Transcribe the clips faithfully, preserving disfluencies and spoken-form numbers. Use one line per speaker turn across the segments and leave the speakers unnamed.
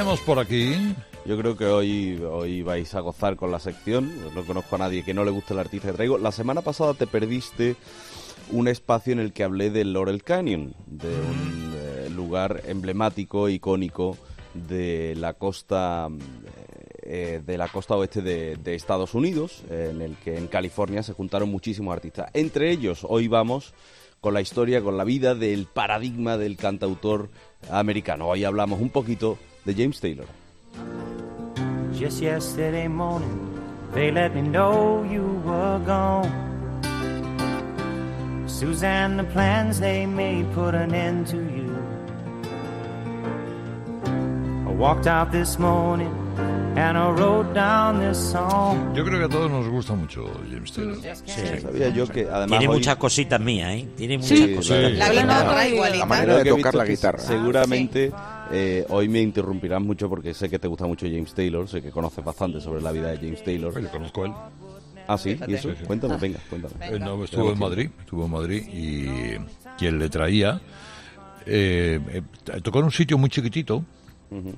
tenemos por aquí?
Yo creo que hoy, hoy vais a gozar con la sección. No conozco a nadie que no le guste el artista que traigo. La semana pasada te perdiste un espacio en el que hablé del Laurel Canyon, de un eh, lugar emblemático, icónico de la costa eh, de la costa oeste de, de Estados Unidos, eh, en el que en California se juntaron muchísimos artistas. Entre ellos, hoy vamos con la historia, con la vida del paradigma del cantautor americano. Hoy hablamos un poquito de James Taylor.
Just yesterday morning, they let me know you were gone. Suzanne, the plans they made put an end to you. I walked out this morning and I wrote down this song.
Yo creo que a todos nos gusta mucho James Taylor.
Sí, sabía yo que además
tiene
hoy...
muchas cositas mías, ¿eh? Tiene muchas
Sí,
cositas.
sí.
La guitarra igualita.
La manera de
Creo que he
tocar
visto
la
que
guitarra.
Seguramente eh, hoy me interrumpirás mucho porque sé que te gusta mucho James Taylor, sé que conoces bastante sobre la vida de James Taylor.
Yo conozco a él.
Ah, sí, ¿y eso?
Sí, sí.
Cuéntame, venga, cuéntame.
Eh, no, estuvo en Madrid, estuvo en Madrid y quien le traía eh, eh, tocó en un sitio muy chiquitito.
Uh-huh.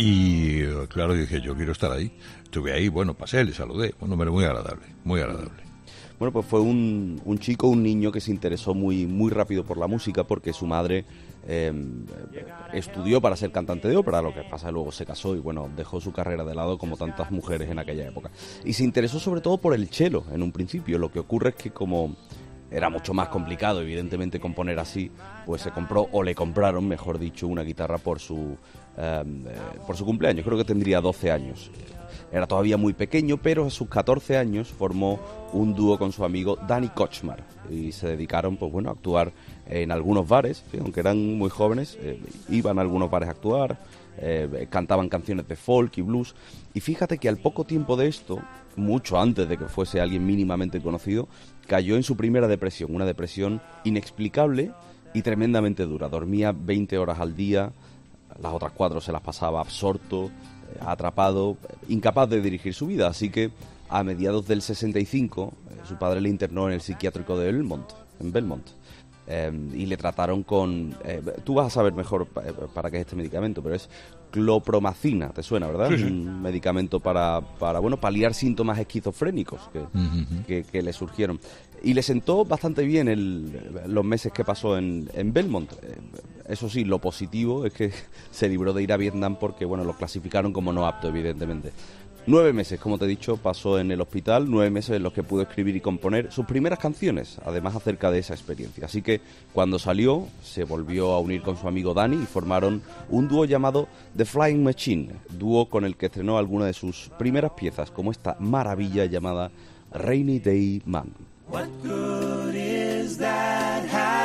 Y claro, dije, yo quiero estar ahí. Estuve ahí, bueno, pasé, le saludé. Bueno, pero muy agradable, muy agradable.
Bueno, pues fue un, un chico, un niño que se interesó muy, muy rápido por la música porque su madre eh, estudió para ser cantante de ópera, lo que pasa luego se casó y bueno, dejó su carrera de lado como tantas mujeres en aquella época. Y se interesó sobre todo por el cello en un principio. Lo que ocurre es que como era mucho más complicado, evidentemente, componer así, pues se compró, o le compraron, mejor dicho, una guitarra por su, eh, por su cumpleaños. Creo que tendría doce años. Era todavía muy pequeño, pero a sus catorce años formó un dúo con su amigo Danny Kochmar y se dedicaron, pues bueno, a actuar en algunos bares, ¿sí? Aunque eran muy jóvenes, eh, iban a algunos bares a actuar, eh, cantaban canciones de folk y blues. Y fíjate que al poco tiempo de esto, mucho antes de que fuese alguien mínimamente conocido, cayó en su primera depresión, una depresión inexplicable y tremendamente dura. Dormía veinte horas al día, las otras cuatro se las pasaba absorto, atrapado, incapaz de dirigir su vida, así que a mediados del sesenta y cinco eh, su padre le internó en el psiquiátrico de Belmont, en Belmont, eh, y le trataron con, eh, tú vas a saber mejor pa, para qué es este medicamento, pero es clopromacina, ¿te suena, verdad?
Sí, sí.
Un medicamento para, para bueno, paliar síntomas esquizofrénicos que,
Uh-huh.
que, que le surgieron. Y le sentó bastante bien el, los meses que pasó en, en Belmont. Eh, Eso sí, lo positivo es que se libró de ir a Vietnam porque, bueno, lo clasificaron como no apto, evidentemente. Nueve meses, como te he dicho, pasó en el hospital, nueve meses en los que pudo escribir y componer sus primeras canciones, además acerca de esa experiencia. Así que cuando salió, se volvió a unir con su amigo Danny y formaron un dúo llamado The Flying Machine, dúo con el que estrenó algunas de sus primeras piezas, como esta maravilla llamada Rainy Day Man.
What good is that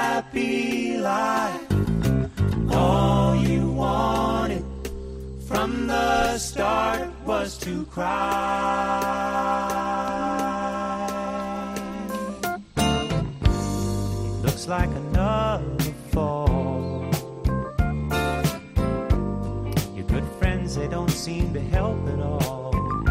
happy life? All you wanted from the start was to cry. It looks like another fall. Your good friends, they don't seem to help at all.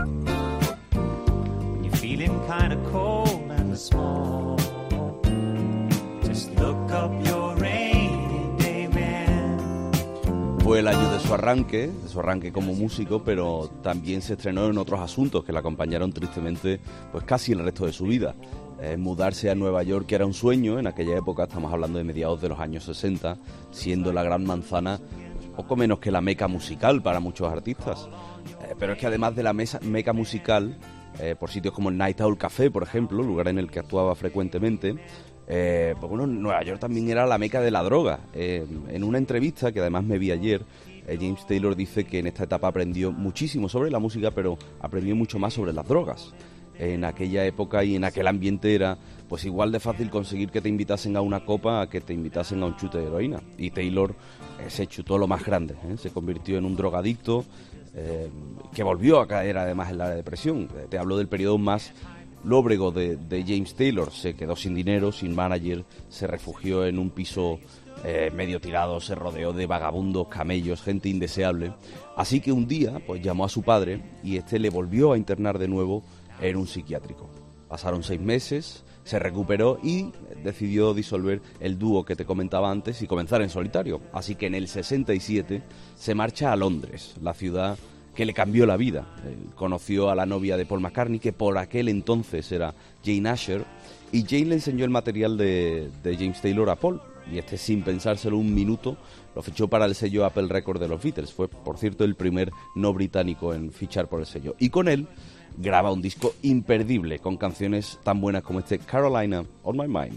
When you're feeling kind of cold and small, just look up your rainy day man.
Fue el año de su arranque, de su arranque como músico, pero también se estrenó en otros asuntos que le acompañaron tristemente pues casi el resto de su vida. Eh, mudarse a Nueva York, que era un sueño en aquella época, estamos hablando de mediados de los años sesenta, siendo la Gran Manzana pues, poco menos que la meca musical para muchos artistas. Eh, pero es que además de la mesa, meca musical, eh, por sitios como el Night Owl Café, por ejemplo, lugar en el que actuaba frecuentemente, Eh, pues bueno, Nueva York también era la meca de la droga. Eh, en una entrevista que además me vi ayer, eh, James Taylor dice que en esta etapa aprendió muchísimo sobre la música, pero aprendió mucho más sobre las drogas. En aquella época y en aquel ambiente era pues igual de fácil conseguir que te invitasen a una copa a que te invitasen a un chute de heroína. Y Taylor eh, se chutó lo más grande, ¿eh? Se convirtió en un drogadicto eh, que volvió a caer además en la depresión. Eh, te hablo del periodo más lóbrego de, de James Taylor. Se quedó sin dinero, sin manager, se refugió en un piso eh, medio tirado, se rodeó de vagabundos, camellos, gente indeseable. Así que un día pues llamó a su padre y este le volvió a internar de nuevo en un psiquiátrico. Pasaron seis meses, se recuperó y decidió disolver el dúo que te comentaba antes y comenzar en solitario. Así que en el sesenta y siete se marcha a Londres, la ciudad que le cambió la vida. Eh, conoció a la novia de Paul McCartney, que por aquel entonces era Jane Asher, y Jane le enseñó el material de, de James Taylor a Paul, y este, sin pensárselo un minuto, lo fichó para el sello Apple Records de los Beatles. Fue, por cierto, el primer no británico en fichar por el sello. Y con él graba un disco imperdible, con canciones tan buenas como este Carolina on My Mind.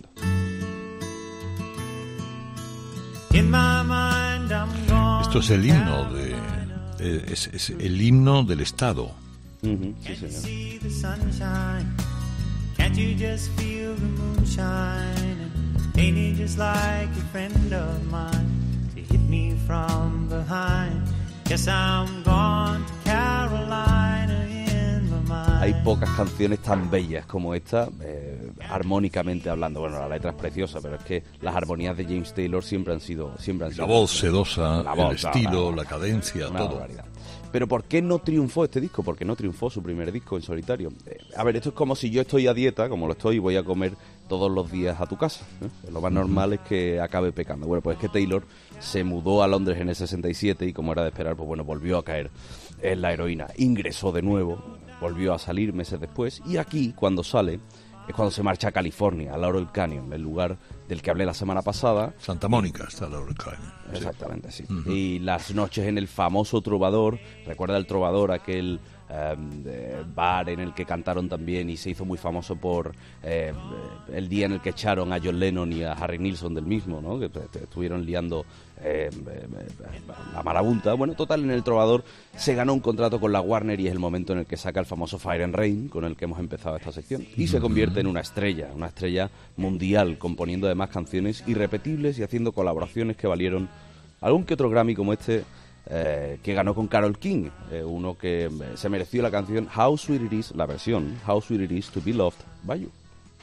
Esto es el himno de... eh, es, es el himno del Estado.
Uh-huh, sí, señor.
Can't you just feel the moonshine? Ain't it just like a friend of mine to hit me from behind? Yes, I'm gone to Carolina in my mind.
Hay pocas canciones tan bellas como esta, eh, armónicamente hablando. Bueno, la letra es preciosa, pero es que las armonías de James Taylor siempre han sido... Siempre han
La
sido
voz sedosa,
La
el
voz,
estilo,
la-
la cadencia,
Una
todo.
barbaridad. Pero ¿por qué no triunfó este disco? ¿Por qué no triunfó su primer disco en solitario? Eh, a ver, esto es como si yo estoy a dieta, como lo estoy, y voy a comer todos los días a tu casa, ¿eh? Lo más normal es que acabe pecando. Bueno, pues es que Taylor se mudó a Londres en el sesenta y siete y, como era de esperar, pues bueno, volvió a caer en la heroína. Ingresó de nuevo, volvió a salir meses después, y aquí, cuando sale, es cuando se marcha a California, a Laurel Canyon, el lugar del que hablé la semana pasada.
Santa Mónica está la Canyon. Sí.
Exactamente, sí.
Ujú.
Y las noches en el famoso Trovador, recuerda el Trovador, aquel um, eh, bar en el que cantaron también y se hizo muy famoso por eh, el día en el que echaron a John Lennon y a Harry Nilsson del mismo, ¿no? Que te- te estuvieron liando eh, eh, la marabunta. Bueno, total, en el Trovador se ganó un contrato con la Warner y es el momento en el que saca el famoso Fire and Rain, con el que hemos empezado esta sección, y se convierte en una estrella, una estrella mundial, componiendo además canciones irrepetibles y haciendo colaboraciones que valieron algún que otro Grammy, como este eh, que ganó con Carole King, eh, uno que eh, se mereció la canción How Sweet It Is, la versión How Sweet It Is to Be Loved by You.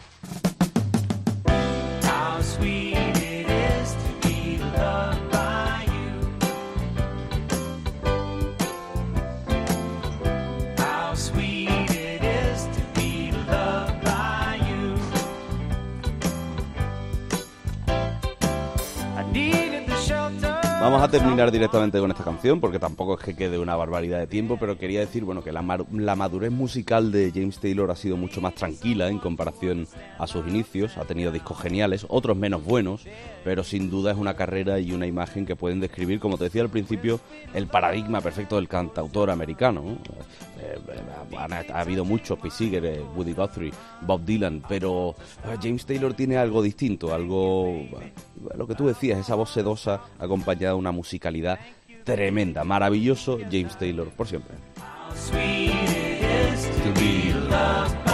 How sweet it is to be loved by you. How sweet it is to be loved by you. I needed the shelter.
Vamos a terminar directamente con esta canción porque tampoco es que quede una barbaridad de tiempo, pero quería decir, bueno, que la, mar- la madurez musical de James Taylor ha sido mucho más tranquila en comparación a sus inicios. Ha tenido discos geniales, otros menos buenos, pero sin duda es una carrera y una imagen que pueden describir, como te decía al principio, el paradigma perfecto del cantautor americano, ¿no? Eh, eh, ha, ha habido muchos, Pete Seeger, eh, Woody Guthrie, Bob Dylan, pero eh, James Taylor tiene algo distinto, algo, eh, lo que tú decías, esa voz sedosa acompañada de una musicalidad tremenda. Maravilloso James Taylor por siempre.
How sweet it is to be loved by